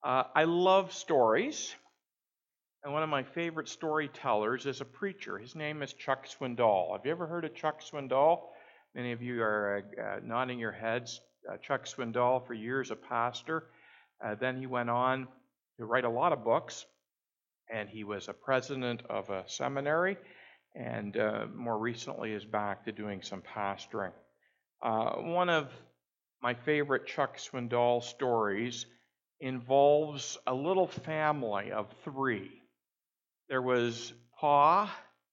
I love stories, and one of my favorite storytellers is a preacher. His name is Chuck Swindoll. Have you ever heard of Chuck Swindoll? Many of you are nodding your heads. Chuck Swindoll, for years a pastor. Then he went on to write a lot of books, and he was a president of a seminary, and more recently is back to doing some pastoring. One of my favorite Chuck Swindoll stories involves a little family of three. There was Pa,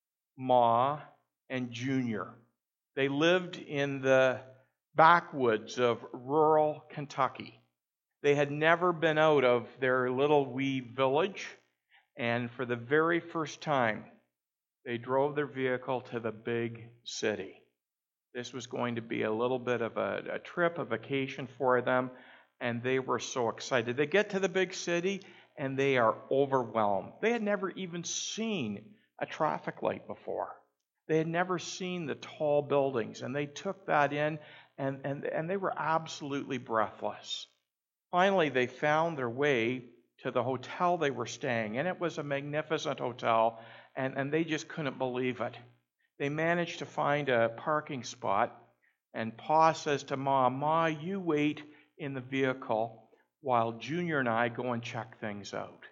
Ma, and Junior. They lived in the backwoods of rural Kentucky. They had never been out of their little wee village, and for the very first time, they drove their vehicle to the big city. This was going to be a little bit of a trip, a vacation for them, and they were so excited. They get to the big city, and they are overwhelmed. They had never even seen a traffic light before. They had never seen the tall buildings, and they took that in, and they were absolutely breathless. Finally, they found their way to the hotel they were staying in. It was a magnificent hotel, and they just couldn't believe it. They managed to find a parking spot, and Pa says to Ma, you wait in the vehicle while Junior and I go and check things out.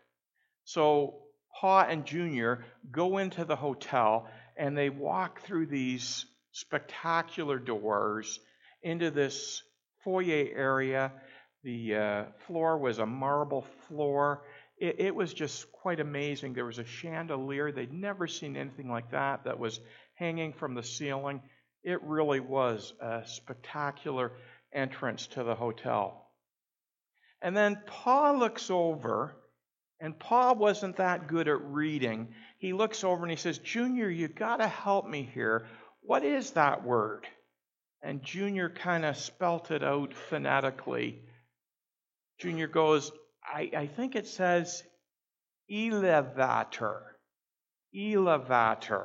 So Pa and Junior go into the hotel, and they walk through these spectacular doors into this foyer area. The floor was a marble floor. It was just quite amazing. There was a chandelier. They'd never seen anything like that was hanging from the ceiling. It really was a spectacular entrance to the hotel. And then Pa looks over, and Pa wasn't that good at reading. He looks over and he says, Junior, you got to help me here. What is that word? And Junior kind of spelt it out phonetically. Junior goes, I think it says elevator. Elevator.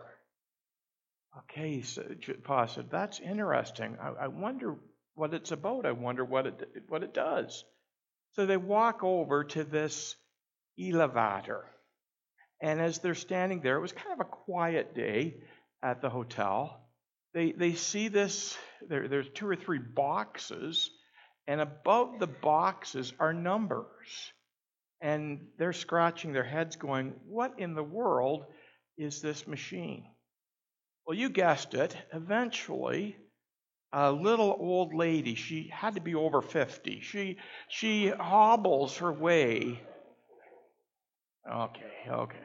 Okay, so Pa said, that's interesting. I wonder what it's about. I wonder what it does. So they walk over to this elevator. And as they're standing there, it was kind of a quiet day at the hotel. They see this, there's 2 or 3 boxes, and above the boxes are numbers. And they're scratching their heads going, what in the world is this machine? Well, you guessed it. Eventually, a little old lady, she had to be over 50. She hobbles her way. Okay.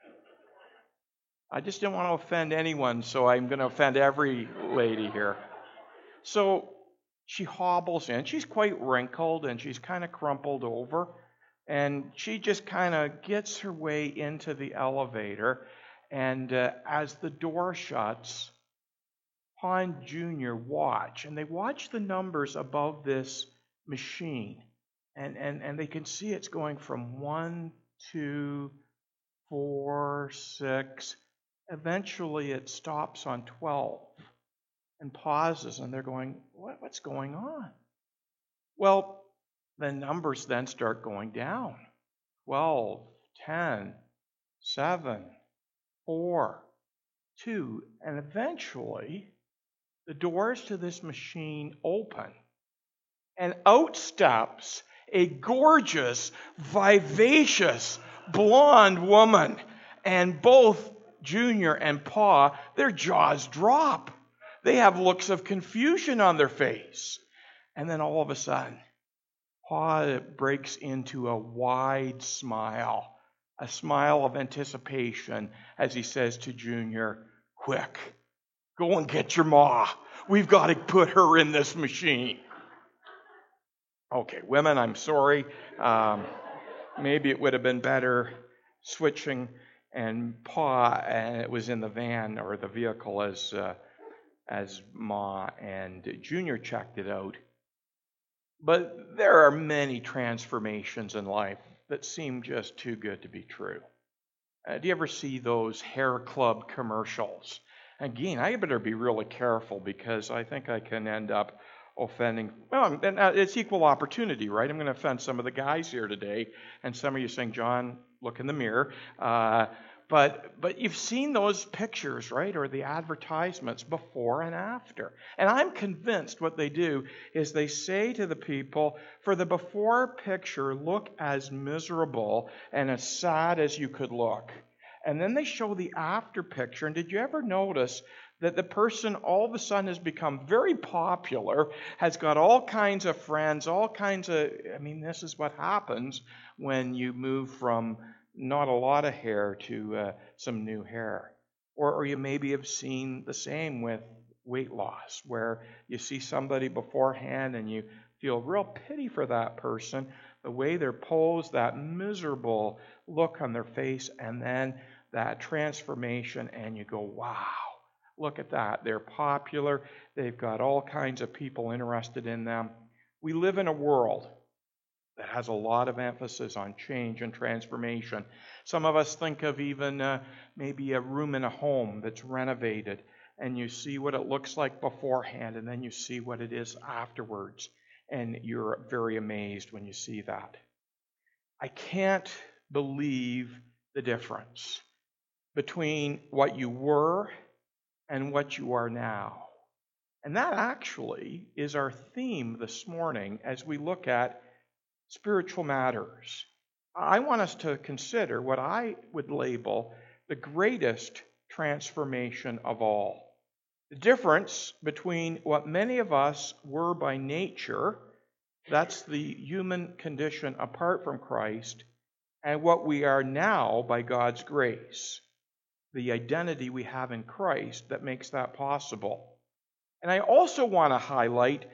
I just didn't want to offend anyone, so I'm going to offend every lady here. So she hobbles in. She's quite wrinkled, and she's kind of crumpled over. And she just kind of gets her way into the elevator. And as the door shuts, Pa and Junior watch. And they watch the numbers above this machine. And they can see it's going from 1, 2, 4, 6. Eventually it stops on 12 and pauses, and they're going, what's going on? Well, the numbers then start going down. 12, 10, 7, 4, 2, and eventually the doors to this machine open, and out steps a gorgeous, vivacious, blonde woman. And both Junior and Pa, their jaws drop. They have looks of confusion on their face. And then all of a sudden, Pa breaks into a wide smile, a smile of anticipation as he says to Junior, quick, go and get your Ma. We've got to put her in this machine. Okay, women, I'm sorry. Maybe it would have been better switching and Pa, and it was in the van or the vehicle as Ma and Junior checked it out. But there are many transformations in life that seem just too good to be true. Do you ever see those hair club commercials? Again, I better be really careful because I think I can end up offending. Well, and it's equal opportunity, right? I'm going to offend some of the guys here today, and some of you saying, John, look in the mirror. But you've seen those pictures, right, or the advertisements before and after. And I'm convinced what they do is they say to the people, for the before picture, look as miserable and as sad as you could look. And then they show the after picture. And did you ever notice that the person all of a sudden has become very popular, has got all kinds of friends, this is what happens when you move from not a lot of hair to some new hair. Or you maybe have seen the same with weight loss, where you see somebody beforehand and you feel real pity for that person, the way they're posed, that miserable look on their face, and then that transformation, and you go, wow, look at that. They're popular. They've got all kinds of people interested in them. We live in a world that has a lot of emphasis on change and transformation. Some of us think of even maybe a room in a home that's renovated, and you see what it looks like beforehand, and then you see what it is afterwards, and you're very amazed when you see that. I can't believe the difference between what you were and what you are now. And that actually is our theme this morning as we look at spiritual matters. I want us to consider what I would label the greatest transformation of all. The difference between what many of us were by nature, that's the human condition apart from Christ, and what we are now by God's grace. The identity we have in Christ that makes that possible. And I also want to highlight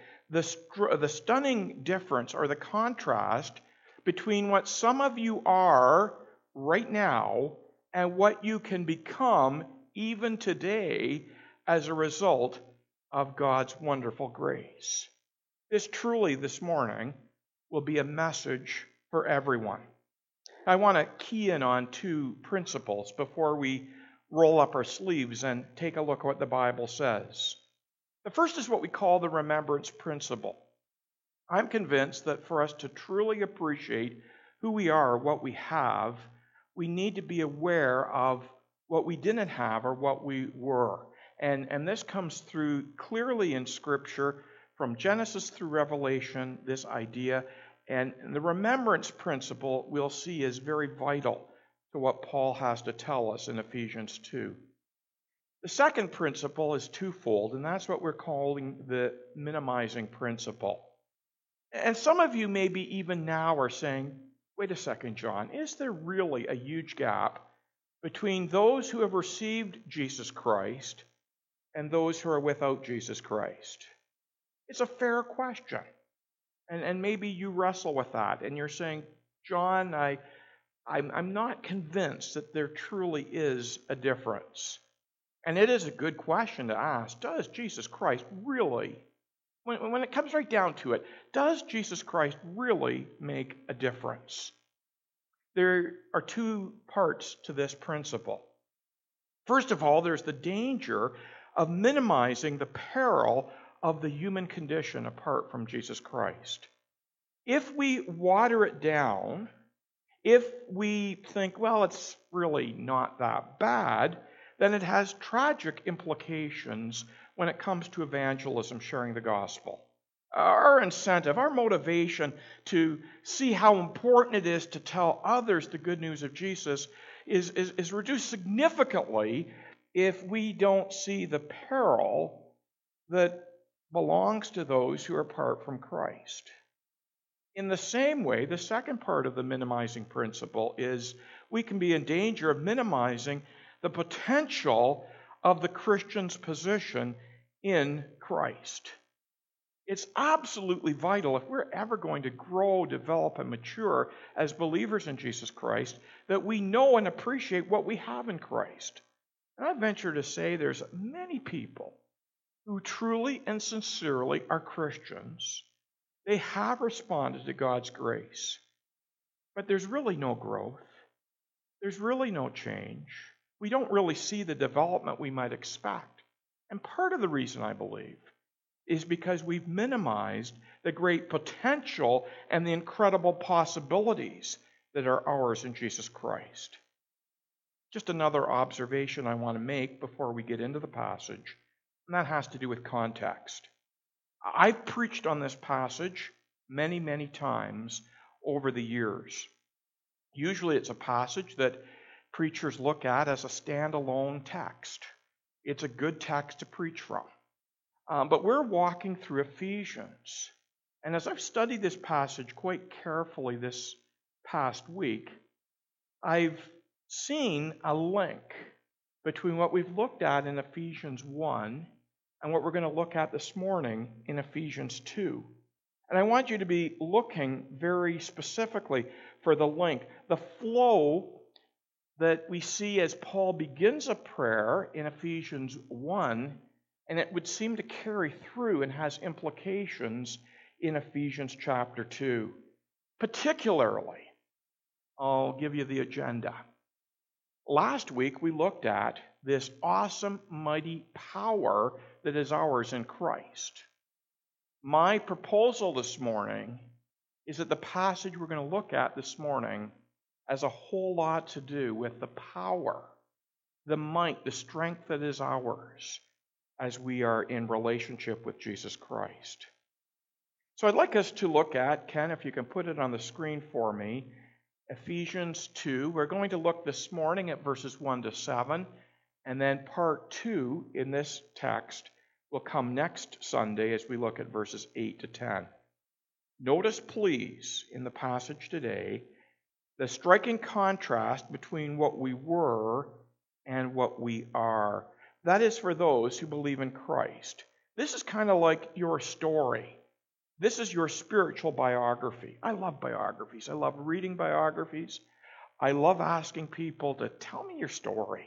the stunning difference or the contrast between what some of you are right now and what you can become even today as a result of God's wonderful grace. This truly, this morning, will be a message for everyone. I want to key in on two principles before we roll up our sleeves and take a look at what the Bible says. The first is what we call the remembrance principle. I'm convinced that for us to truly appreciate who we are, what we have, we need to be aware of what we didn't have or what we were. And this comes through clearly in Scripture, from Genesis through Revelation, this idea. And the remembrance principle, we'll see, is very vital to what Paul has to tell us in Ephesians 2. The second principle is twofold, and that's what we're calling the minimizing principle. And some of you maybe even now are saying, wait a second, John, is there really a huge gap between those who have received Jesus Christ and those who are without Jesus Christ? It's a fair question. And maybe you wrestle with that, and you're saying, John, I'm not convinced that there truly is a difference. And it is a good question to ask. Does Jesus Christ really, when it comes right down to it, does Jesus Christ really make a difference? There are two parts to this principle. First of all, there's the danger of minimizing the peril of the human condition apart from Jesus Christ. If we water it down, if we think, well, it's really not that bad, then it has tragic implications when it comes to evangelism, sharing the gospel. Our incentive, our motivation to see how important it is to tell others the good news of Jesus is reduced significantly if we don't see the peril that belongs to those who are apart from Christ. In the same way, the second part of the minimizing principle is we can be in danger of minimizing the potential of the Christian's position in Christ. It's absolutely vital if we're ever going to grow, develop, and mature as believers in Jesus Christ that we know and appreciate what we have in Christ. And I venture to say there's many people who truly and sincerely are Christians. They have responded to God's grace. But there's really no growth. There's really no change. We don't really see the development we might expect. And part of the reason, I believe, is because we've minimized the great potential and the incredible possibilities that are ours in Jesus Christ. Just another observation I want to make before we get into the passage, and that has to do with context. I've preached on this passage many, many times over the years. Usually it's a passage that preachers look at as a standalone text. It's a good text to preach from. But we're walking through Ephesians. And as I've studied this passage quite carefully this past week, I've seen a link between what we've looked at in Ephesians 1 and what we're going to look at this morning in Ephesians 2. And I want you to be looking very specifically for the link, the flow that we see as Paul begins a prayer in Ephesians 1, and it would seem to carry through and has implications in Ephesians chapter 2. Particularly, I'll give you the agenda. Last week we looked at this awesome, mighty power that is ours in Christ. My proposal this morning is that the passage we're going to look at this morning has a whole lot to do with the power, the might, the strength that is ours as we are in relationship with Jesus Christ. So I'd like us to look at, Ken, if you can put it on the screen for me, Ephesians 2. We're going to look this morning at verses 1 to 7, and then part 2 in this text will come next Sunday as we look at verses 8 to 10. Notice, please, in the passage today, the striking contrast between what we were and what we are. That is for those who believe in Christ. This is kind of like your story. This is your spiritual biography. I love biographies. I love reading biographies. I love asking people to tell me your story.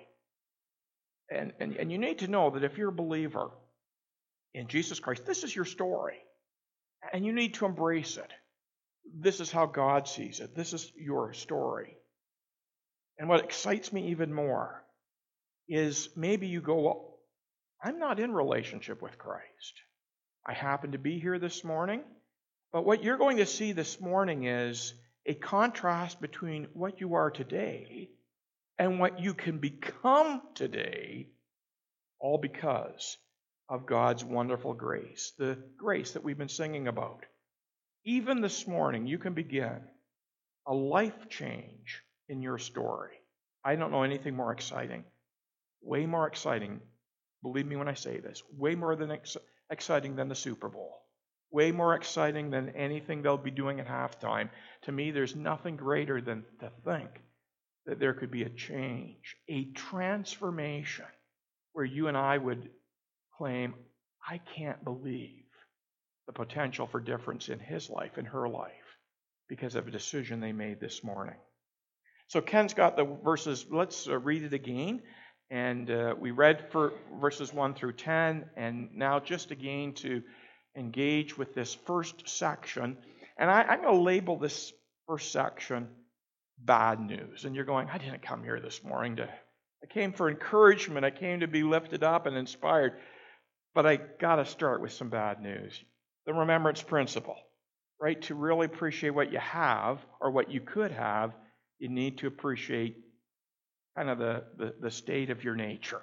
And you need to know that if you're a believer in Jesus Christ, this is your story. And you need to embrace it. This is how God sees it. This is your story. And what excites me even more is maybe you go, well, I'm not in relationship with Christ. I happen to be here this morning. But what you're going to see this morning is a contrast between what you are today and what you can become today, all because of God's wonderful grace, the grace that we've been singing about. Even this morning, you can begin a life change in your story. I don't know anything more exciting. Way more exciting, believe me when I say this, way more than exciting than the Super Bowl. Way more exciting than anything they'll be doing at halftime. To me, there's nothing greater than to think that there could be a change, a transformation, where you and I would claim, I can't believe the potential for difference in his life and her life because of a decision they made this morning. So Ken's got the verses. Let's read it again. And we read for verses 1 through 10, and now just again to engage with this first section. And I'm going to label this first section bad news. And you're going, I didn't come here this morning I came for encouragement. I came to be lifted up and inspired. But I got to start with some bad news. The remembrance principle, right? To really appreciate what you have or what you could have, you need to appreciate kind of the state of your nature.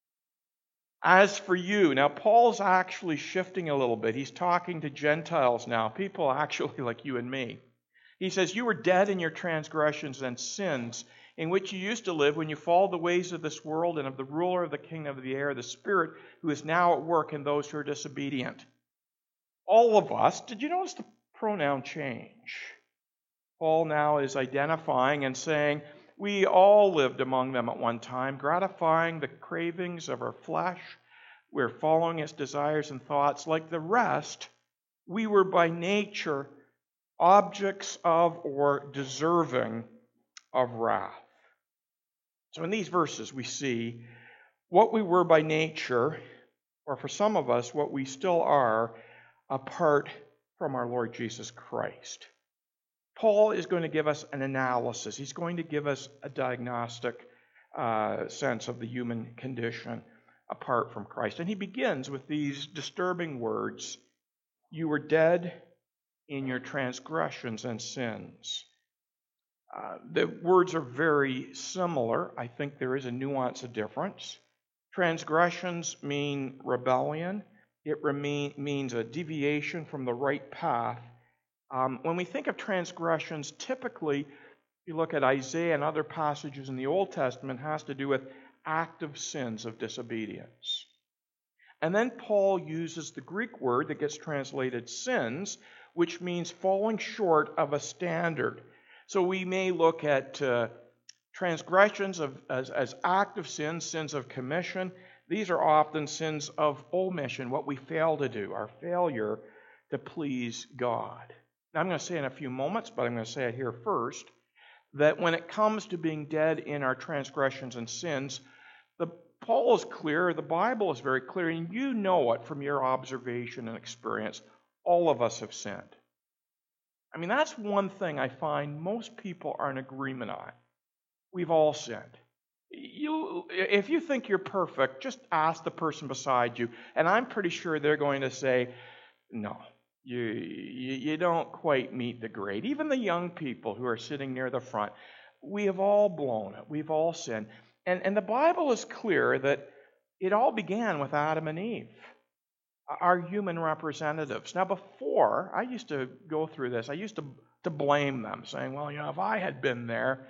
As for you, now Paul's actually shifting a little bit. He's talking to Gentiles now, people actually like you and me. He says, you were dead in your transgressions and sins, in which you used to live when you followed the ways of this world and of the ruler of the kingdom of the air, the Spirit who is now at work in those who are disobedient. All of us, did you notice the pronoun change? Paul now is identifying and saying, we all lived among them at one time, gratifying the cravings of our flesh. We're following its desires and thoughts. Like the rest, we were by nature objects of or deserving of wrath. So in these verses we see what we were by nature, or for some of us, what we still are apart from our Lord Jesus Christ. Paul is going to give us an analysis. He's going to give us a diagnostic sense of the human condition. apart from Christ. And he begins with these disturbing words, "You were dead in your transgressions and sins." The words are very similar. I think there is a nuance of difference. Transgressions mean rebellion. It means a deviation from the right path. When we think of transgressions, typically, if you look at Isaiah and other passages in the Old Testament, it has to do with active sins of disobedience. And then Paul uses the Greek word that gets translated sins, which means falling short of a standard. So we may look at transgressions as active sins, sins of commission. These are often sins of omission, what we fail to do, our failure to please God. Now, I'm going to say in a few moments, but I'm going to say it here first, that when it comes to being dead in our transgressions and sins, Paul is clear, the Bible is very clear, and you know it from your observation and experience. All of us have sinned. I mean, that's one thing I find most people are in agreement on. We've all sinned. If you think you're perfect, just ask the person beside you, and I'm pretty sure they're going to say, no, you don't quite meet the grade. Even the young people who are sitting near the front, we have all blown it. We've all sinned. And the Bible is clear that it all began with Adam and Eve, our human representatives. Now, before, I used to go through this. I used to blame them, saying, well, if I had been there,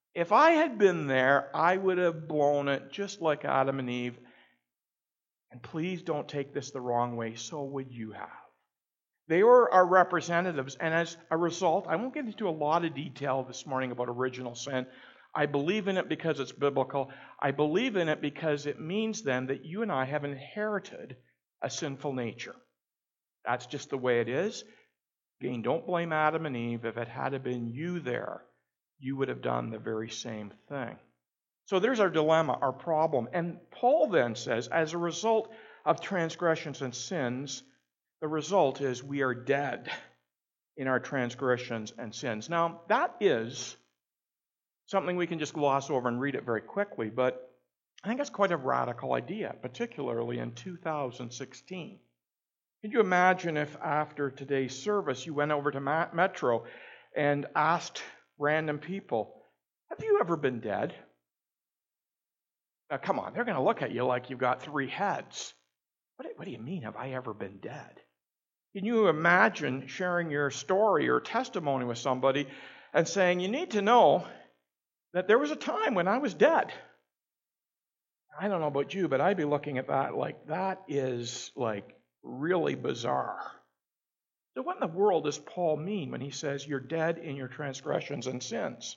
I would have blown it just like Adam and Eve. And please don't take this the wrong way, so would you have. They were our representatives, and as a result, I won't get into a lot of detail this morning about original sin. I believe in it because it's biblical. I believe in it because it means then that you and I have inherited a sinful nature. That's just the way it is. Again, don't blame Adam and Eve. If it had been you there, you would have done the very same thing. So there's our dilemma, our problem. And Paul then says, as a result of transgressions and sins, the result is we are dead in our transgressions and sins. Now, that is something we can just gloss over and read it very quickly, but I think it's quite a radical idea, particularly in 2016. Can you imagine if after today's service you went over to Metro and asked random people, have you ever been dead? Now, come on, they're going to look at you like you've got three heads. What do you mean, have I ever been dead? Can you imagine sharing your story or testimony with somebody and saying, you need to know that there was a time when I was dead? I don't know about you, but I'd be looking at that like that is like really bizarre. So what in the world does Paul mean when he says you're dead in your transgressions and sins?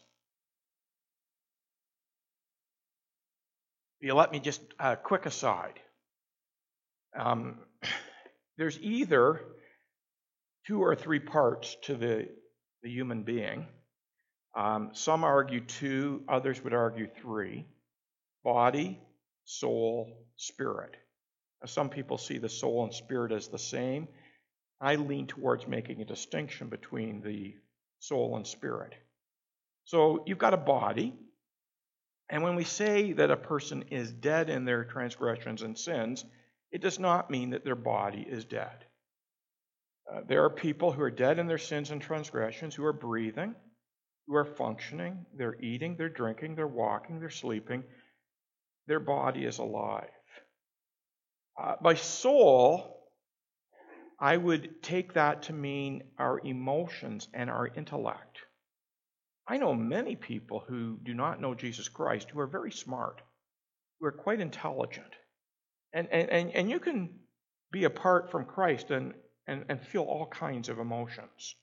You let me just a quick aside. There's either 2 or 3 parts to the human being. Some argue 2, others would argue 3. Body, soul, spirit. Now, some people see the soul and spirit as the same. I lean towards making a distinction between the soul and spirit. So you've got a body, and when we say that a person is dead in their transgressions and sins, it does not mean that their body is dead. There are people who are dead in their sins and transgressions, who are breathing, who are functioning, they're eating, they're drinking, they're walking, they're sleeping. Their body is alive. By soul, I would take that to mean our emotions and our intellect. I know many people who do not know Jesus Christ who are very smart, who are quite intelligent. And you can be apart from Christ and feel all kinds of emotions.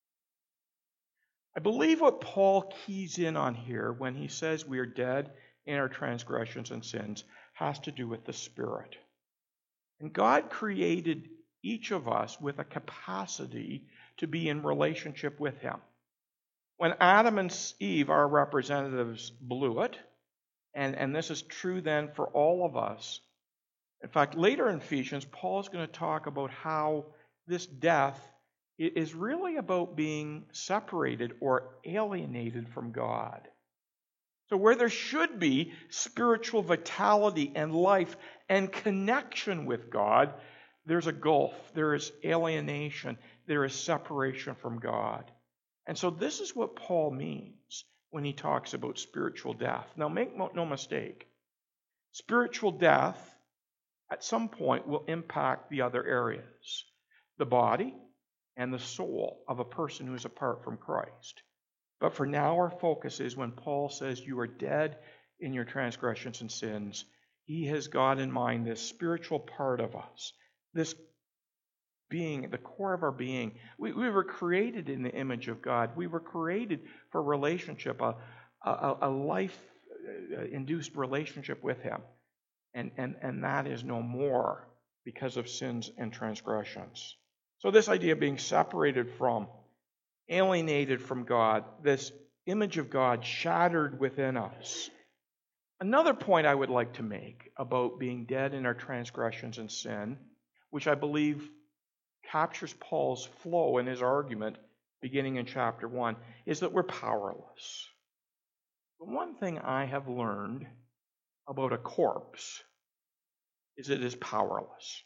I believe what Paul keys in on here when he says we are dead in our transgressions and sins has to do with the Spirit. And God created each of us with a capacity to be in relationship with Him. When Adam and Eve, our representatives, blew it, and this is true then for all of us. In fact, later in Ephesians, Paul is going to talk about how this death is really about being separated or alienated from God. So where there should be spiritual vitality and life and connection with God, there's a gulf, there is alienation, there is separation from God. And so this is what Paul means when he talks about spiritual death. Now make no mistake, spiritual death at some point will impact the other areas, the body and the soul of a person who is apart from Christ. But for now, our focus is when Paul says you are dead in your transgressions and sins, he has got in mind this spiritual part of us, this being, the core of our being. We were created in the image of God. We were created for relationship, a life-induced relationship with him. And that is no more because of sins and transgressions. So this idea of being separated from, alienated from God, this image of God shattered within us. Another point I would like to make about being dead in our transgressions and sin, which I believe captures Paul's flow in his argument beginning in chapter 1, is that we're powerless. The one thing I have learned about a corpse is it is powerless.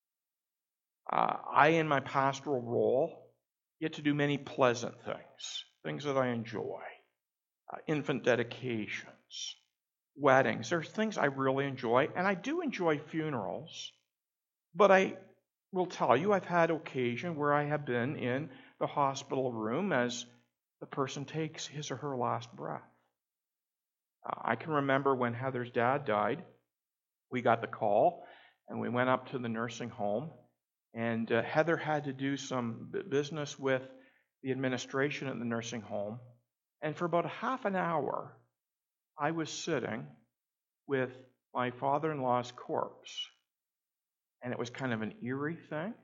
I, in my pastoral role, get to do many pleasant things that I enjoy. Infant dedications, weddings. There's things I really enjoy, and I do enjoy funerals. But I will tell you, I've had occasion where I have been in the hospital room as the person takes his or her last breath. I can remember when Heather's dad died, we got the call, and we went up to the nursing home, and Heather had to do some business with the administration at the nursing home. And for about a half an hour, I was sitting with my father-in-law's corpse. And it was kind of an eerie thing.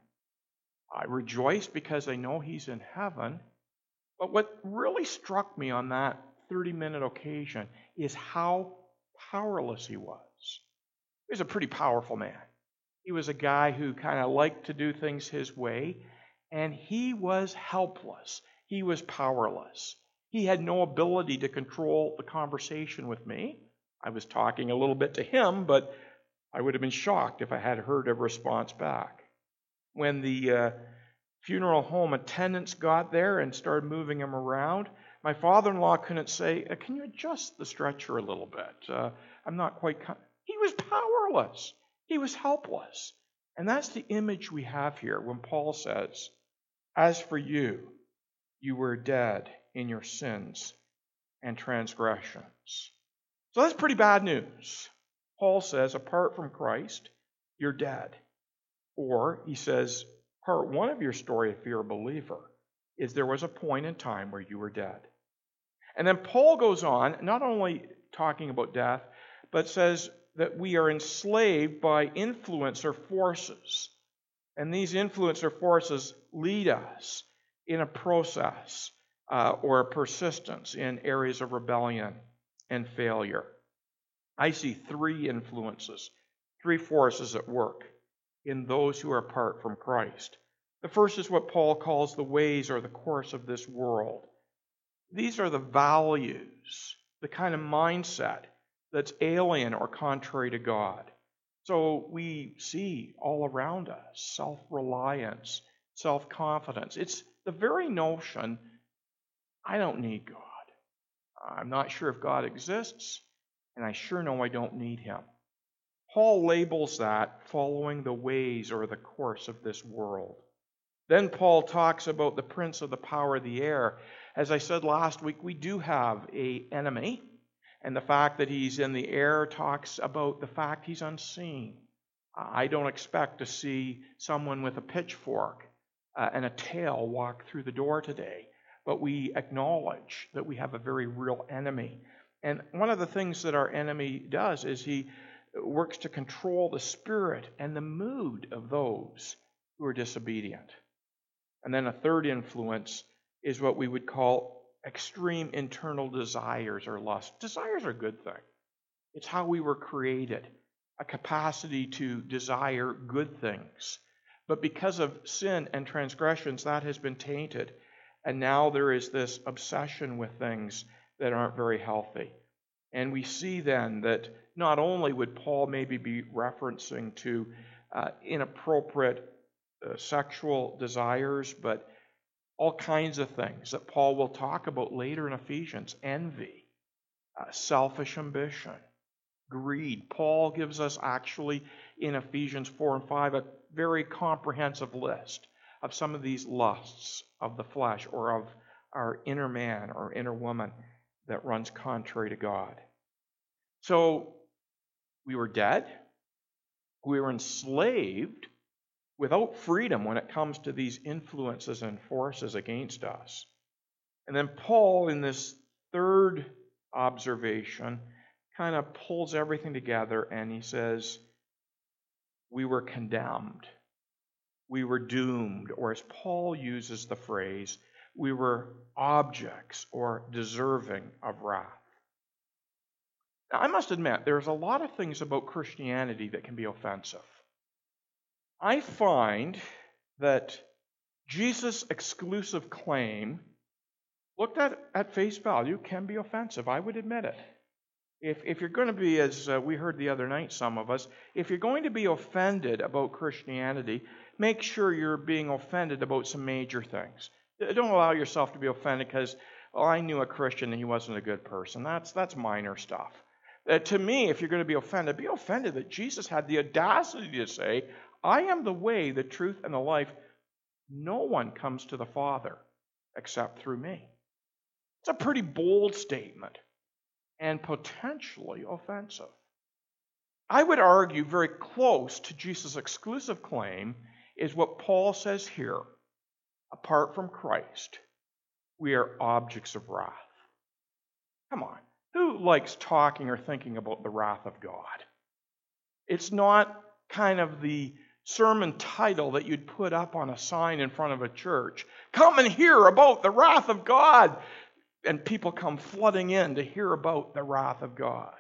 I rejoiced because I know he's in heaven. But what really struck me on that 30-minute occasion is how powerless he was. He was a pretty powerful man. He was a guy who kind of liked to do things his way, and he was helpless. He was powerless. He had no ability to control the conversation with me. I was talking a little bit to him, but I would have been shocked if I had heard a response back. When the funeral home attendants got there and started moving him around, my father-in-law couldn't say, can you adjust the stretcher a little bit? I'm not quite... He was powerless. He was helpless. And that's the image we have here when Paul says, as for you, you were dead in your sins and transgressions. So that's pretty bad news. Paul says, apart from Christ, you're dead. Or he says, part one of your story, if you're a believer, is there was a point in time where you were dead. And then Paul goes on, not only talking about death, but says that we are enslaved by influencer forces. And these influencer forces lead us in a process or a persistence in areas of rebellion and failure. I see three influences, three forces at work in those who are apart from Christ. The first is what Paul calls the ways or the course of this world. These are the values, the kind of mindset that's alien or contrary to God. So we see all around us self-reliance, self-confidence. It's the very notion, I don't need God. I'm not sure if God exists, and I sure know I don't need him. Paul labels that following the ways or the course of this world. Then Paul talks about the prince of the power of the air. As I said last week, we do have an enemy, and the fact that he's in the air talks about the fact he's unseen. I don't expect to see someone with a pitchfork and a tail walk through the door today, but we acknowledge that we have a very real enemy. And one of the things that our enemy does is he works to control the spirit and the mood of those who are disobedient. And then a third influence is what we would call extreme internal desires or lust. Desires are a good thing. It's how we were created, a capacity to desire good things. But because of sin and transgressions, that has been tainted. And now there is this obsession with things that aren't very healthy. And we see then that not only would Paul maybe be referencing to inappropriate sexual desires, but all kinds of things that Paul will talk about later in Ephesians: envy, selfish ambition, greed. Paul gives us actually in Ephesians 4 and 5 a very comprehensive list of some of these lusts of the flesh or of our inner man or inner woman that runs contrary to God. So we were dead. We were enslaved without freedom when it comes to these influences and forces against us. And then Paul, in this third observation, kind of pulls everything together and he says, we were condemned. We were doomed, or as Paul uses the phrase, we were objects or deserving of wrath. Now, I must admit, there's a lot of things about Christianity that can be offensive. I find that Jesus' exclusive claim, looked at face value, can be offensive. I would admit it. If you're going to be, as we heard the other night, some of us, if you're going to be offended about Christianity, make sure you're being offended about some major things. Don't allow yourself to be offended because, well, I knew a Christian and he wasn't a good person. That's minor stuff. To me, if you're going to be offended that Jesus had the audacity to say, I am the way, the truth, and the life. No one comes to the Father except through me. It's a pretty bold statement and potentially offensive. I would argue very close to Jesus' exclusive claim is what Paul says here. Apart from Christ, we are objects of wrath. Come on. Who likes talking or thinking about the wrath of God? It's not kind of the sermon title that you'd put up on a sign in front of a church. Come and hear about the wrath of God. And people come flooding in to hear about the wrath of God.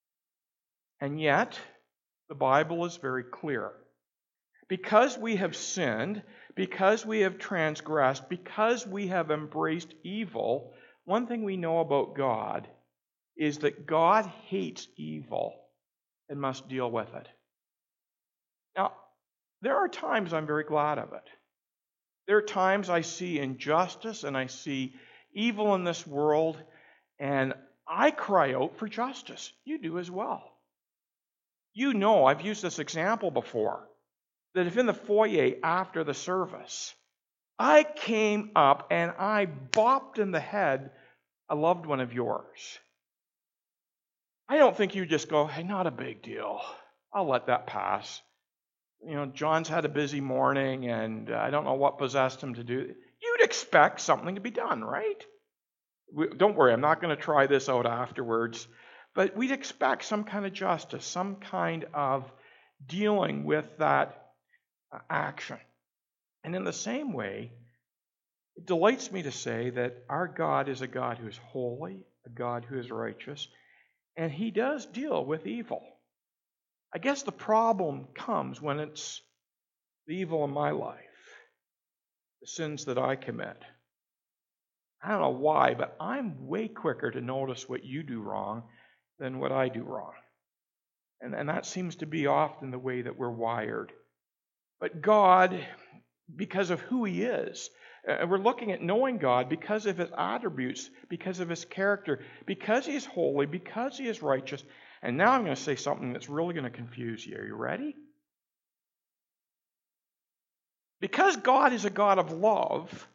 And yet, the Bible is very clear. Because we have sinned, because we have transgressed, because we have embraced evil, one thing we know about God is that God hates evil and must deal with it. Now, there are times I'm very glad of it. There are times I see injustice and I see evil in this world, and I cry out for justice. You do as well. You know, I've used this example before, that if in the foyer after the service, I came up and I bopped in the head a loved one of yours, I don't think you just go, hey, not a big deal. I'll let that pass. You know, John's had a busy morning and I don't know what possessed him to do. You'd expect something to be done, right? Don't worry, I'm not going to try this out afterwards. But we'd expect some kind of justice, some kind of dealing with that action. And in the same way, it delights me to say that our God is a God who is holy, a God who is righteous, and He does deal with evil. I guess the problem comes when it's the evil in my life, the sins that I commit. I don't know why, but I'm way quicker to notice what you do wrong than what I do wrong. And that seems to be often the way that we're wired. But God, because of who He is, we're looking at knowing God because of His attributes, because of His character, because He is holy, because He is righteous. And now I'm going to say something that's really going to confuse you. Are you ready? Because God is a God of love,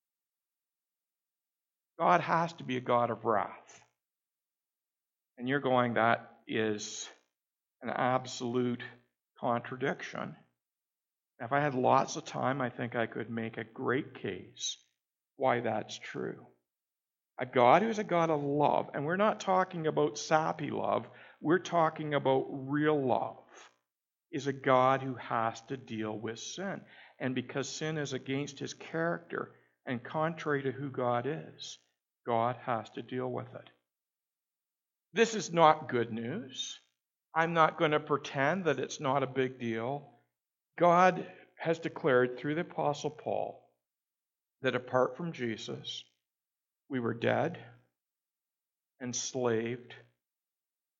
God has to be a God of wrath. And you're going, that is an absolute contradiction. If I had lots of time, I think I could make a great case why that's true. A God who is a God of love, and we're not talking about sappy love, we're talking about real love, is a God who has to deal with sin. And because sin is against His character and contrary to who God is, God has to deal with it. This is not good news. I'm not going to pretend that it's not a big deal. God has declared through the Apostle Paul that apart from Jesus, we were dead, enslaved,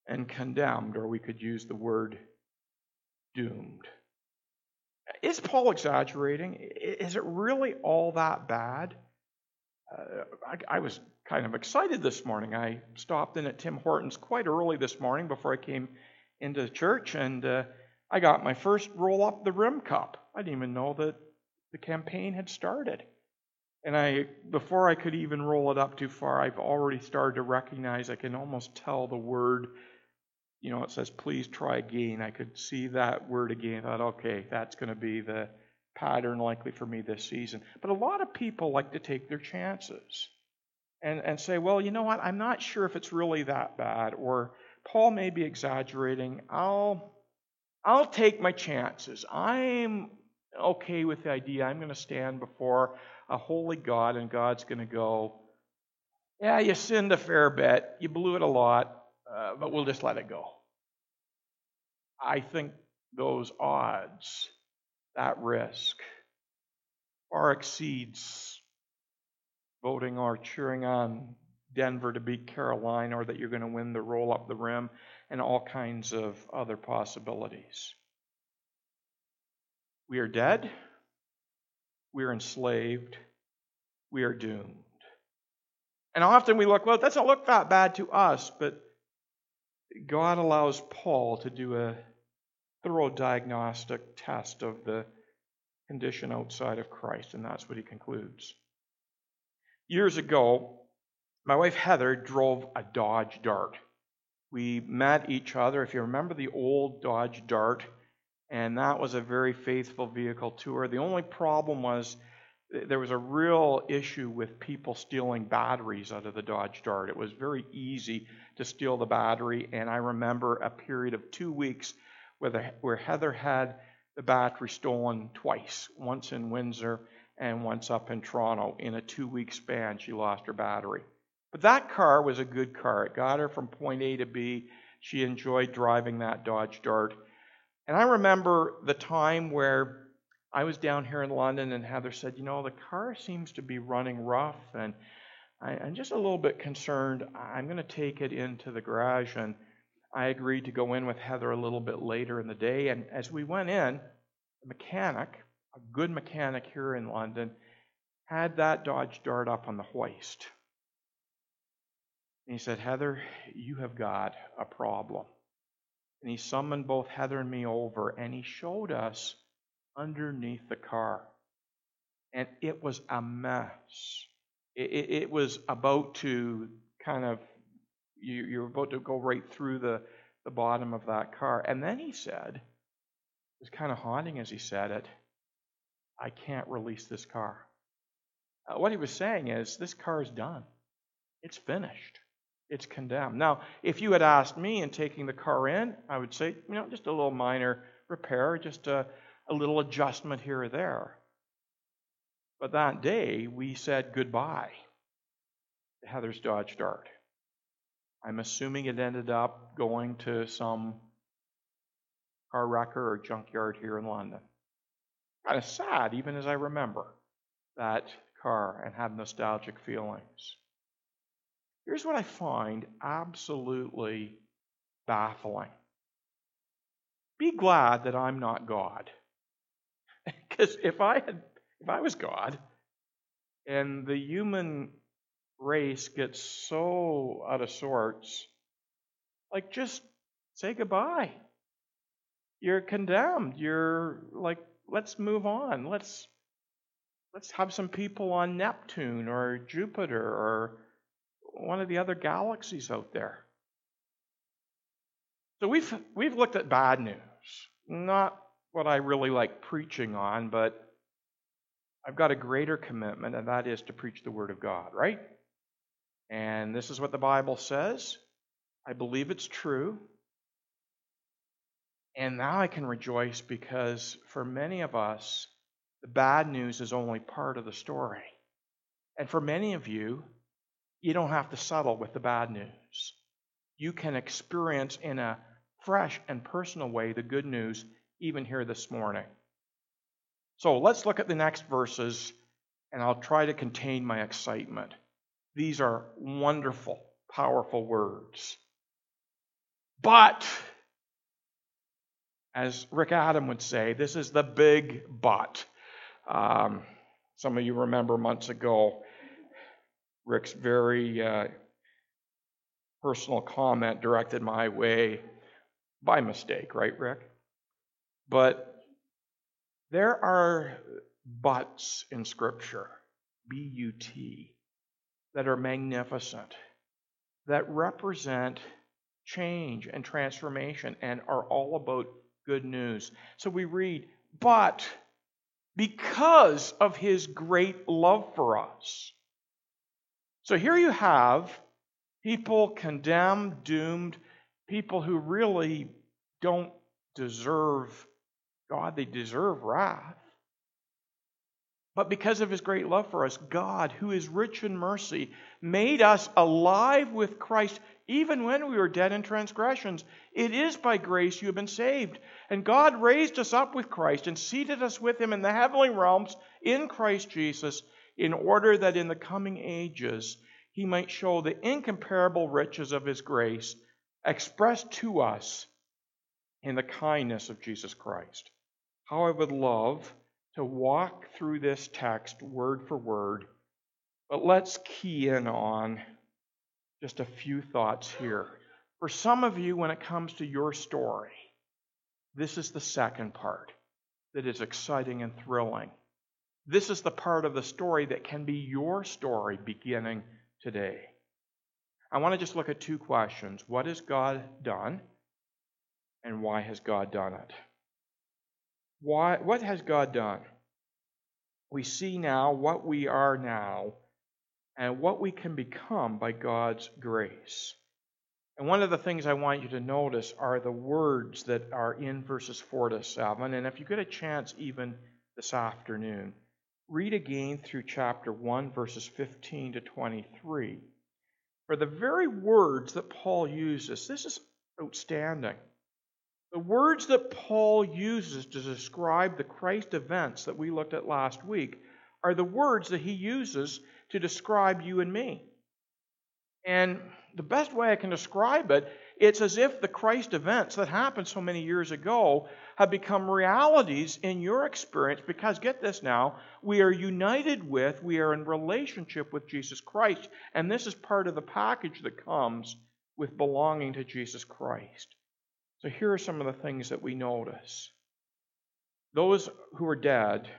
and condemned, or we could use the word doomed. Is Paul exaggerating? Is it really all that bad? I was kind of excited this morning. I stopped in at Tim Hortons quite early this morning before I came into the church, and I got my first Roll Up the Rim cup. I didn't even know that the campaign had started. And before I could even roll it up too far, I've already started to recognize, I can almost tell the word, it says, please try again. I could see that word again. I thought, okay, that's going to be the pattern likely for me this season. But a lot of people like to take their chances and say, well, you know what, I'm not sure if it's really that bad, or Paul may be exaggerating. I'll take my chances. I'm okay with the idea I'm going to stand before a holy God, and God's going to go, yeah, you sinned a fair bit, you blew it a lot, but we'll just let it go. I think those odds, that risk, far exceeds voting or cheering on Denver to beat Carolina, or that you're going to win the Roll Up the Rim, and all kinds of other possibilities. We are dead. We are enslaved. We are doomed. And often we look, well, it doesn't look that bad to us, but God allows Paul to do a thorough diagnostic test of the condition outside of Christ, and that's what he concludes. Years ago, my wife Heather drove a Dodge Dart. We met each other, if you remember the old Dodge Dart, and that was a very faithful vehicle to her. The only problem was there was a real issue with people stealing batteries out of the Dodge Dart. It was very easy to steal the battery, and I remember a period of 2 weeks where Heather had the battery stolen twice, once in Windsor and once up in Toronto. In a 2-week span, she lost her battery. But that car was a good car. It got her from point A to B. She enjoyed driving that Dodge Dart. And I remember the time where I was down here in London and Heather said, the car seems to be running rough and I'm just a little bit concerned. I'm going to take it into the garage. And I agreed to go in with Heather a little bit later in the day. And as we went in, the mechanic, a good mechanic here in London, had that Dodge Dart up on the hoist. And he said, Heather, you have got a problem. And he summoned both Heather and me over, and he showed us underneath the car. And it was a mess. It was about to kind of, you're about to go right through the bottom of that car. And then he said, it was kind of haunting as he said it, I can't release this car. What he was saying is, this car is done. It's finished. It's condemned. Now, if you had asked me in taking the car in, I would say, just a little minor repair, just a little adjustment here or there. But that day, we said goodbye to Heather's Dodge Dart. I'm assuming it ended up going to some car wrecker or junkyard here in London. Kind of sad, even as I remember that car and have nostalgic feelings. Here's what I find absolutely baffling. Be glad that I'm not God. Because if I was God, and the human race gets so out of sorts, just say goodbye. You're condemned. You're let's move on. Let's have some people on Neptune or Jupiter or one of the other galaxies out there. So we've looked at bad news. Not what I really like preaching on, but I've got a greater commitment, and that is to preach the Word of God, right? And this is what the Bible says. I believe it's true. And now I can rejoice because for many of us, the bad news is only part of the story. And for many of you, you don't have to settle with the bad news. You can experience in a fresh and personal way the good news even here this morning. So let's look at the next verses, and I'll try to contain my excitement. These are wonderful, powerful words. But, as Rick Adam would say, this is the big but. Some of you remember months ago, Rick's very personal comment directed my way by mistake, right, Rick? But there are buts in Scripture, B-U-T, that are magnificent, that represent change and transformation and are all about good news. So we read, but because of his great love for us. So here you have people condemned, doomed, people who really don't deserve God, they deserve wrath. But because of his great love for us, God, who is rich in mercy, made us alive with Christ even when we were dead in transgressions. It is by grace you have been saved. And God raised us up with Christ and seated us with him in the heavenly realms in Christ Jesus, in order that in the coming ages he might show the incomparable riches of his grace expressed to us in the kindness of Jesus Christ. How I would love to walk through this text word for word, but let's key in on just a few thoughts here. For some of you, when it comes to your story, this is the second part that is exciting and thrilling. This is the part of the story that can be your story beginning today. I want to just look at two questions. What has God done? And why has God done it? What has God done? We see now what we are now and what we can become by God's grace. And one of the things I want you to notice are the words that are in verses 4 to 7. And if you get a chance even this afternoon, read again through chapter 1, verses 15 to 23. For the very words that Paul uses, this is outstanding. The words that Paul uses to describe the Christ events that we looked at last week are the words that he uses to describe you and me. And the best way I can describe it, it's as if the Christ events that happened so many years ago have become realities in your experience because, get this now, we are united with, we are in relationship with Jesus Christ. And this is part of the package that comes with belonging to Jesus Christ. So here are some of the things that we notice. Those who are dead,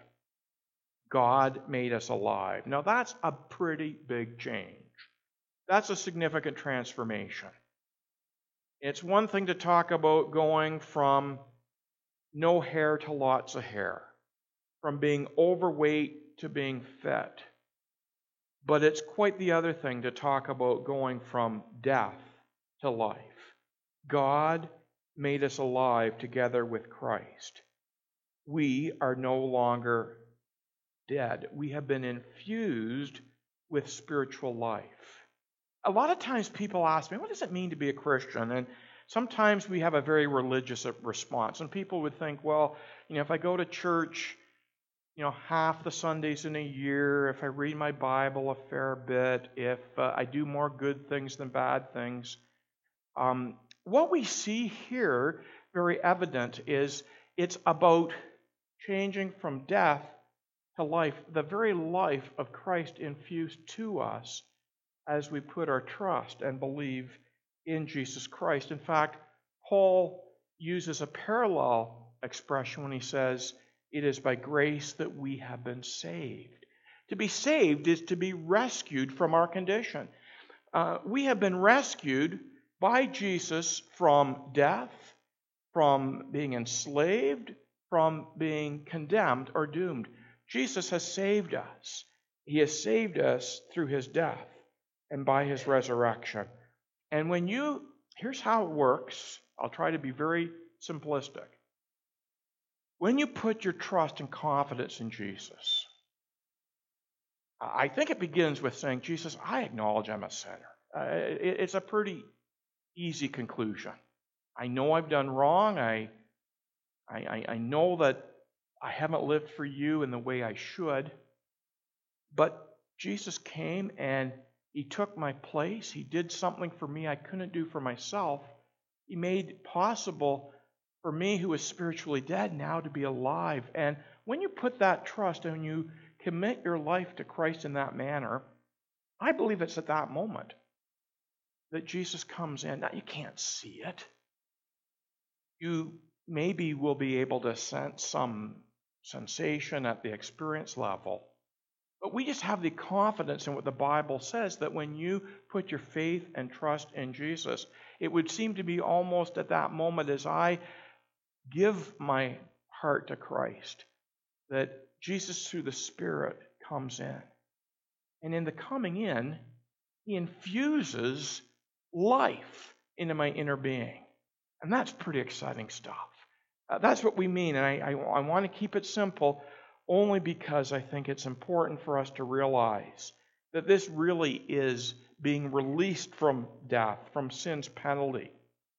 God made us alive. Now that's a pretty big change. That's a significant transformation. It's one thing to talk about going from no hair to lots of hair, from being overweight to being fit. But it's quite the other thing to talk about going from death to life. God made us alive together with Christ. We are no longer dead. We have been infused with spiritual life. A lot of times people ask me, what does it mean to be a Christian? And sometimes we have a very religious response. And people would think, well, if I go to church, half the Sundays in a year, if I read my Bible a fair bit, if I do more good things than bad things, what we see here, very evident, is it's about changing from death to life, the very life of Christ infused to us as we put our trust and believe in Jesus Christ. In fact, Paul uses a parallel expression when he says, it is by grace that we have been saved. To be saved is to be rescued from our condition. We have been rescued by Jesus from death, from being enslaved, from being condemned or doomed. Jesus has saved us. He has saved us through his death and by his resurrection. And here's how it works. I'll try to be very simplistic. When you put your trust and confidence in Jesus, I think it begins with saying, Jesus, I acknowledge I'm a sinner. It's a pretty easy conclusion. I know I've done wrong. I know that I haven't lived for you in the way I should. But Jesus came and he took my place. He did something for me I couldn't do for myself. He made possible for me, who was spiritually dead, now to be alive. And when you put that trust and you commit your life to Christ in that manner, I believe it's at that moment that Jesus comes in. Now, you can't see it. You maybe will be able to sense some sensation at the experience level. But we just have the confidence in what the Bible says that when you put your faith and trust in Jesus, it would seem to be almost at that moment as I give my heart to Christ, that Jesus through the Spirit comes in. And in the coming in, He infuses life into my inner being. And that's pretty exciting stuff. That's what we mean. And I want to keep it simple only because I think it's important for us to realize that this really is being released from death, from sin's penalty.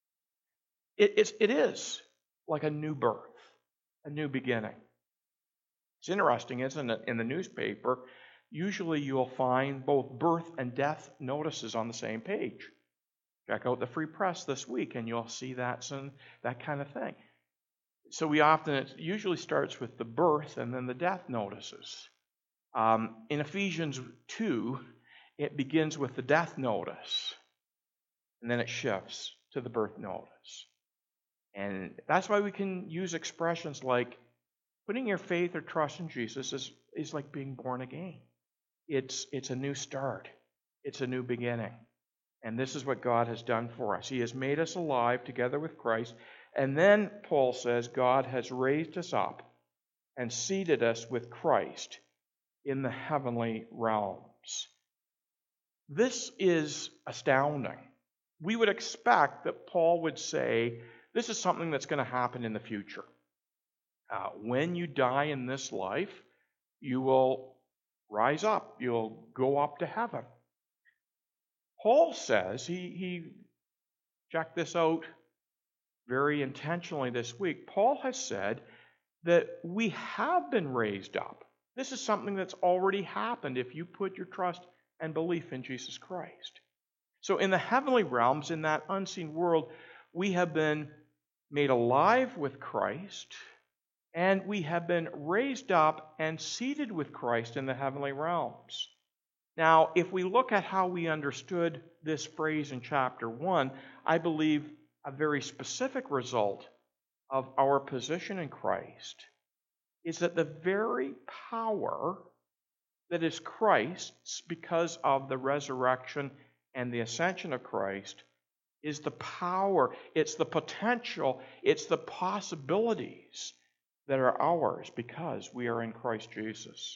It is like a new birth, a new beginning. It's interesting, isn't it? In the newspaper, usually you'll find both birth and death notices on the same page. Check out the Free Press this week and you'll see that kind of thing. So it usually starts with the birth and then the death notices. In Ephesians 2, it begins with the death notice and then it shifts to the birth notice. And that's why we can use expressions like putting your faith or trust in Jesus is like being born again. It's a new start. It's a new beginning. And this is what God has done for us. He has made us alive together with Christ. And then Paul says God has raised us up and seated us with Christ in the heavenly realms. This is astounding. We would expect that Paul would say this is something that's going to happen in the future. When you die in this life, you will rise up. You'll go up to heaven. Paul says, he checked this out very intentionally this week. Paul has said that we have been raised up. This is something that's already happened if you put your trust and belief in Jesus Christ. So in the heavenly realms, in that unseen world, we have been made alive with Christ, and we have been raised up and seated with Christ in the heavenly realms. Now, if we look at how we understood this phrase in chapter 1, I believe a very specific result of our position in Christ is that the very power that is Christ's because of the resurrection and the ascension of Christ is the power, it's the potential, it's the possibilities that are ours because we are in Christ Jesus.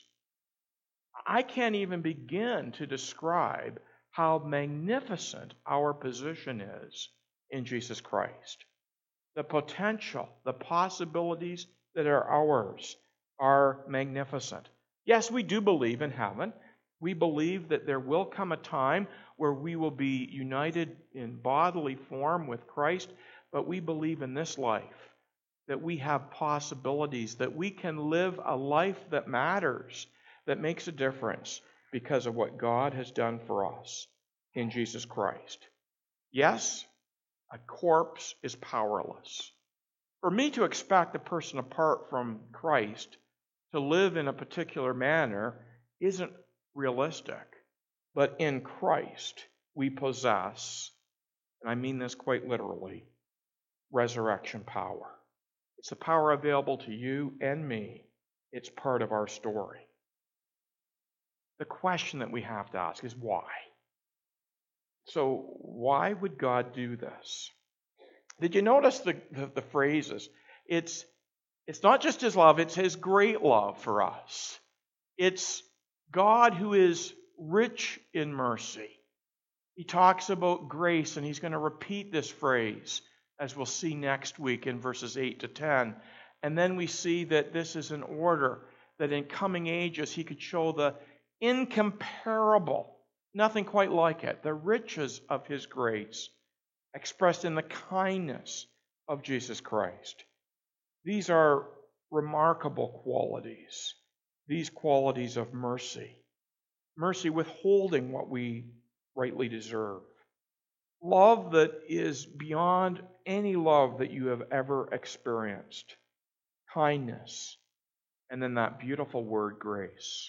I can't even begin to describe how magnificent our position is in Jesus Christ. The potential, the possibilities that are ours are magnificent. Yes, we do believe in heaven. We believe that there will come a time where we will be united in bodily form with Christ, but we believe in this life that we have possibilities, that we can live a life that matters, that makes a difference because of what God has done for us in Jesus Christ. Yes, a corpse is powerless. For me to expect a person apart from Christ to live in a particular manner isn't realistic. But in Christ, we possess, and I mean this quite literally, resurrection power. It's the power available to you and me. It's part of our story. The question that we have to ask is why? So why would God do this? Did you notice the phrases? It's not just His love, it's His great love for us. It's God who is rich in mercy. He talks about grace, and He's going to repeat this phrase, as we'll see next week in verses 8 to 10. And then we see that this is in order that in coming ages He could show the incomparable, nothing quite like it, the riches of His grace expressed in the kindness of Jesus Christ. These are remarkable qualities, these qualities of mercy. Mercy withholding what we rightly deserve. Love that is beyond any love that you have ever experienced. Kindness. And then that beautiful word, grace.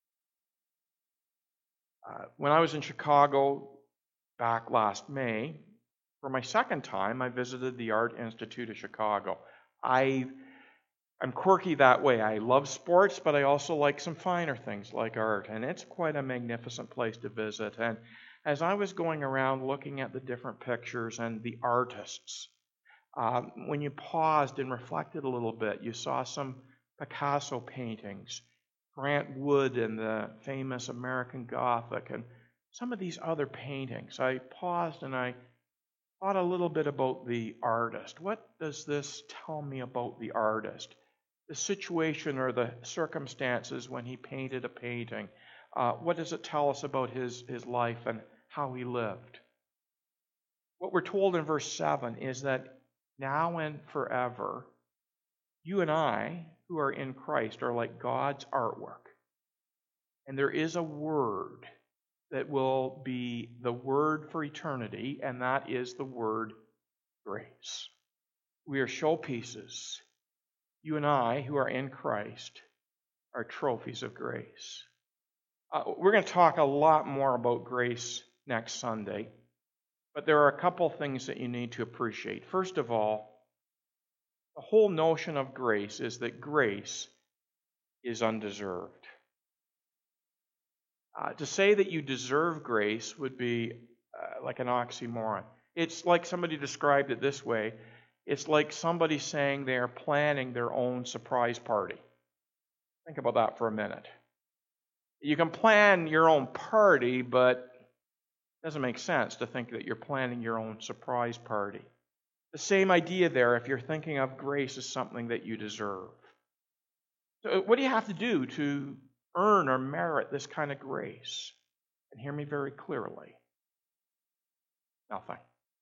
When I was in Chicago back last May, for my second time, I visited the Art Institute of Chicago. I'm quirky that way. I love sports, but I also like some finer things like art, and it's quite a magnificent place to visit. And as I was going around looking at the different pictures and the artists, when you paused and reflected a little bit, you saw some Picasso paintings, Grant Wood and the famous American Gothic, and some of these other paintings. I paused and I thought a little bit about the artist. What does this tell me about the artist? The situation or the circumstances when he painted a painting. What does it tell us about his life and how he lived? What we're told in verse 7 is that now and forever, you and I, who are in Christ, are like God's artwork. And there is a word that will be the word for eternity, and that is the word grace. We are showpieces. You and I, who are in Christ, are trophies of grace. We're going to talk a lot more about grace next Sunday, but there are a couple things that you need to appreciate. First of all, the whole notion of grace is that grace is undeserved. To say that you deserve grace would be like an oxymoron. It's like somebody described it this way. It's like somebody saying they are planning their own surprise party. Think about that for a minute. You can plan your own party, but it doesn't make sense to think that you're planning your own surprise party. The same idea there if you're thinking of grace as something that you deserve. So what do you have to do to earn or merit this kind of grace? And hear me very clearly. Nothing.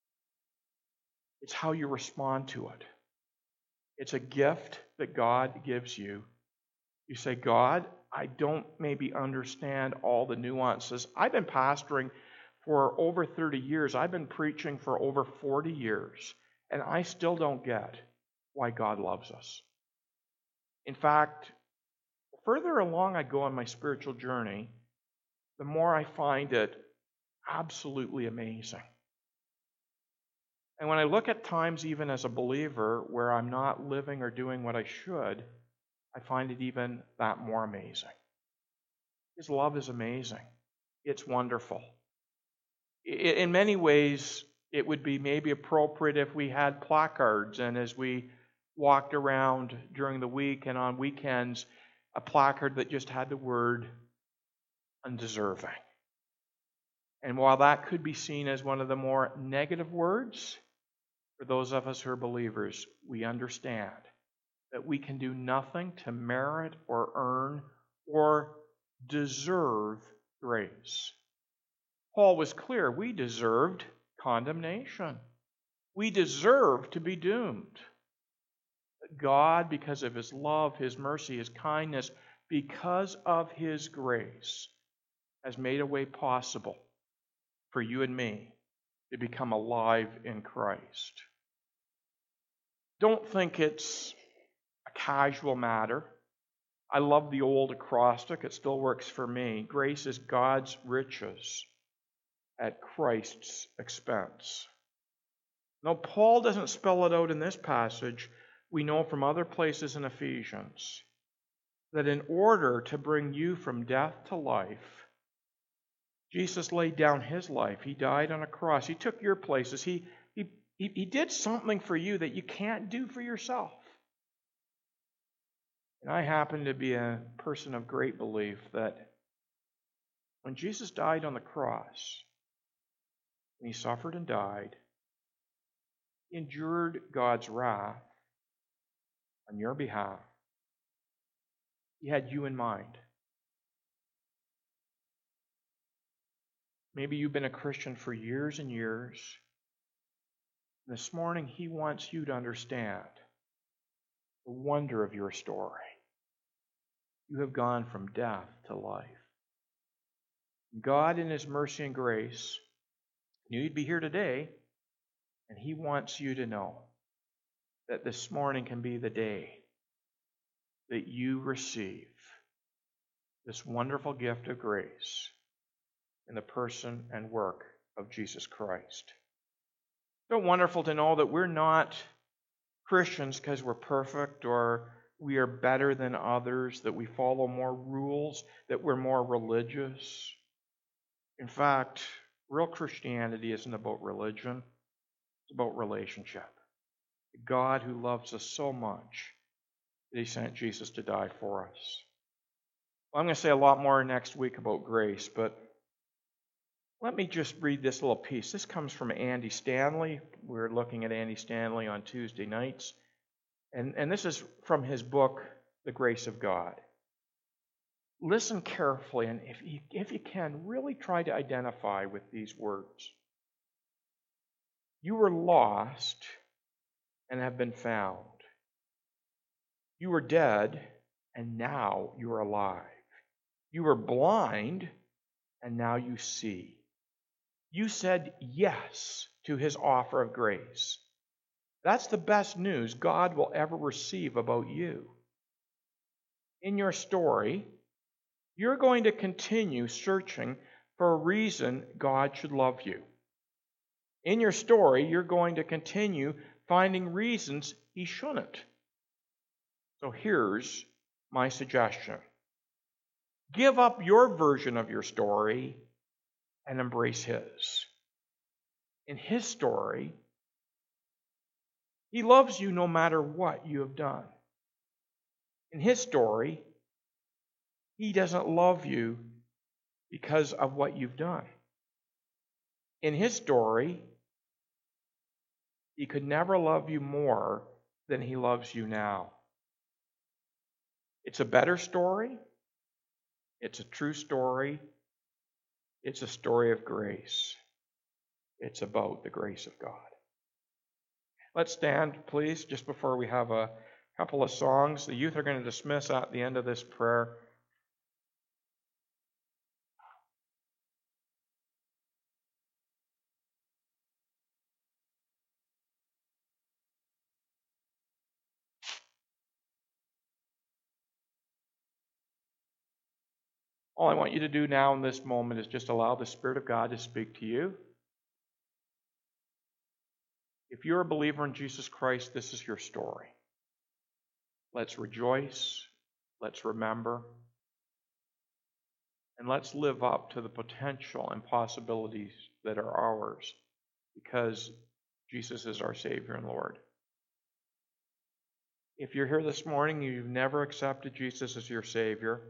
It's how you respond to it. It's a gift that God gives you. You say, God, I don't maybe understand all the nuances. I've been pastoring for over 30 years. I've been preaching for over 40 years. And I still don't get why God loves us. In fact, the further along I go on my spiritual journey, the more I find it absolutely amazing. And when I look at times even as a believer where I'm not living or doing what I should, I find it even that more amazing. His love is amazing. It's wonderful. In many ways, it would be maybe appropriate if we had placards, and as we walked around during the week and on weekends, a placard that just had the word undeserving. And while that could be seen as one of the more negative words, for those of us who are believers, we understand that we can do nothing to merit or earn or deserve grace. Paul was clear, we deserved condemnation. We deserve to be doomed. But God, because of His love, His mercy, His kindness, because of His grace, has made a way possible for you and me to become alive in Christ. Don't think it's a casual matter. I love the old acrostic. It still works for me. Grace is God's riches at Christ's expense. Now, Paul doesn't spell it out in this passage. We know from other places in Ephesians that in order to bring you from death to life, Jesus laid down His life. He died on a cross. He took your places. He did something for you that you can't do for yourself. And I happen to be a person of great belief that when Jesus died on the cross, when He suffered and died, He endured God's wrath on your behalf. He had you in mind. Maybe you've been a Christian for years and years. This morning, He wants you to understand the wonder of your story. You have gone from death to life. God, in His mercy and grace, knew you'd be here today, and He wants you to know that this morning can be the day that you receive this wonderful gift of grace in the person and work of Jesus Christ. So wonderful to know that we're not Christians because we're perfect or we are better than others, that we follow more rules, that we're more religious. In fact, real Christianity isn't about religion. It's about relationship. The God who loves us so much that He sent Jesus to die for us. Well, I'm going to say a lot more next week about grace, but let me just read this little piece. This comes from Andy Stanley. We're looking at Andy Stanley on Tuesday nights. And this is from his book, The Grace of God. Listen carefully, and if you can, really try to identify with these words. You were lost and have been found. You were dead, and now you are alive. You were blind, and now you see. You said yes to His offer of grace. That's the best news God will ever receive about you. In your story, you're going to continue searching for a reason God should love you. In your story, you're going to continue finding reasons He shouldn't. So here's my suggestion. Give up your version of your story and embrace His. In His story, He loves you no matter what you have done. In His story, He doesn't love you because of what you've done. In His story, He could never love you more than He loves you now. It's a better story. It's a true story. It's a story of grace. It's about the grace of God. Let's stand, please, just before we have a couple of songs. The youth are going to dismiss at the end of this prayer. All I want you to do now in this moment is just allow the Spirit of God to speak to you. If you're a believer in Jesus Christ, this is your story. Let's rejoice. Let's remember. And let's live up to the potential and possibilities that are ours because Jesus is our Savior and Lord. If you're here this morning and you've never accepted Jesus as your Savior,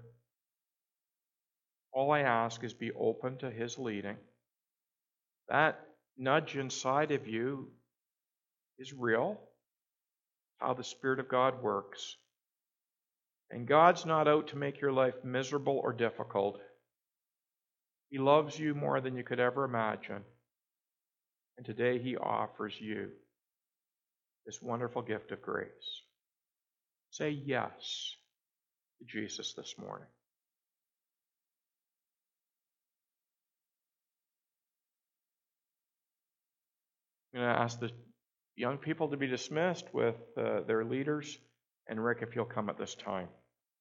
all I ask is be open to His leading. That nudge inside of you is real, how the Spirit of God works. And God's not out to make your life miserable or difficult. He loves you more than you could ever imagine. And today He offers you this wonderful gift of grace. Say yes to Jesus this morning. I'm going to ask the young people to be dismissed with their leaders. And Rick, if you'll come at this time.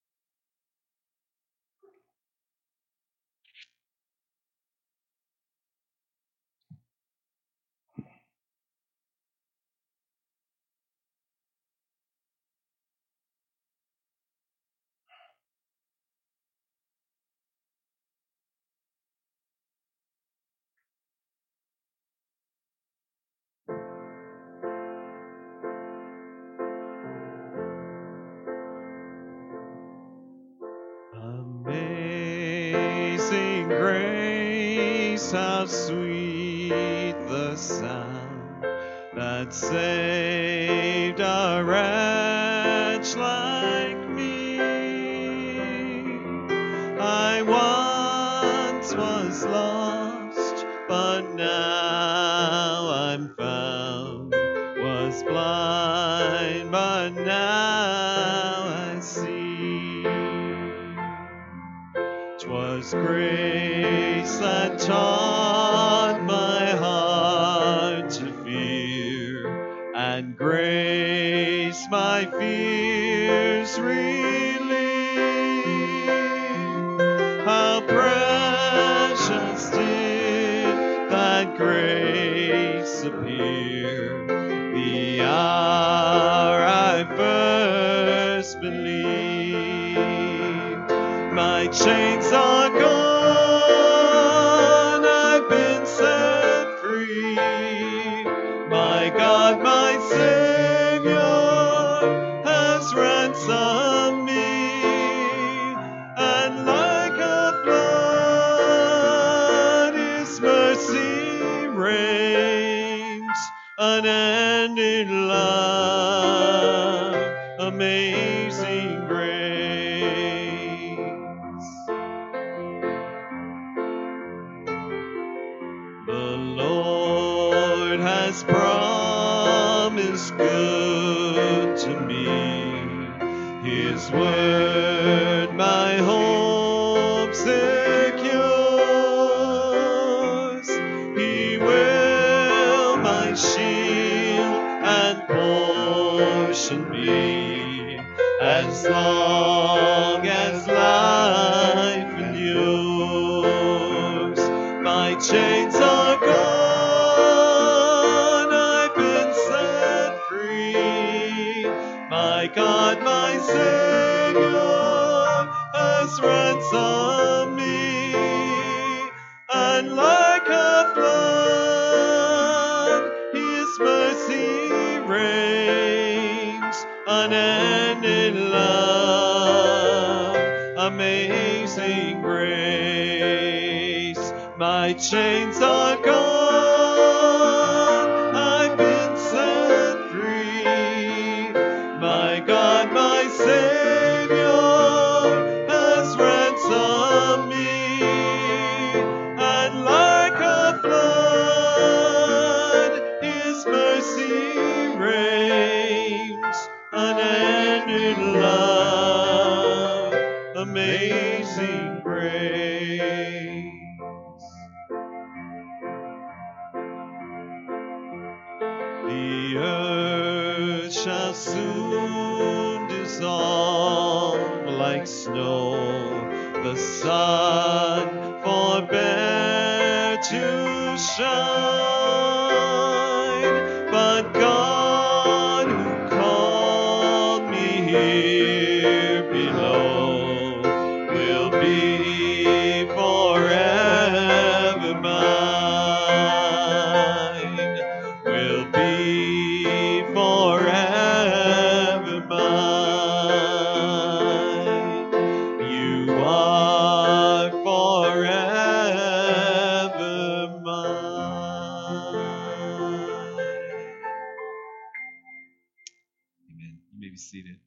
Amazing grace, how sweet the sound that saved a wretch like me. I once was lost, but now I'm found. Was blind, but now I see. 'Twas grace that taught my heart and grace my fears relieve. How precious did that grace appear the hour I first believed. My chains are gone, I've been set free. My God, my Savior has ransomed me, and like a flood His mercy reigns, unending love, amazing grace. The Lord has promised good to me. His word my hope secures. He will my shield and portion be, as long as life endures. My chains are gone, I've been set free. My God, my Savior has ransomed me, and like a flood His mercy reigns, unending love, amazing grace. My chains are gone, I've been set free. My God, my Savior has ransomed me, and like a flood His mercy reigns, unending love, amazing grace. The earth shall soon dissolve like snow, the sun forbear to shine, but God who called me here below will be forever mine, will be forever mine. You are forever mine. Amen. You may be seated.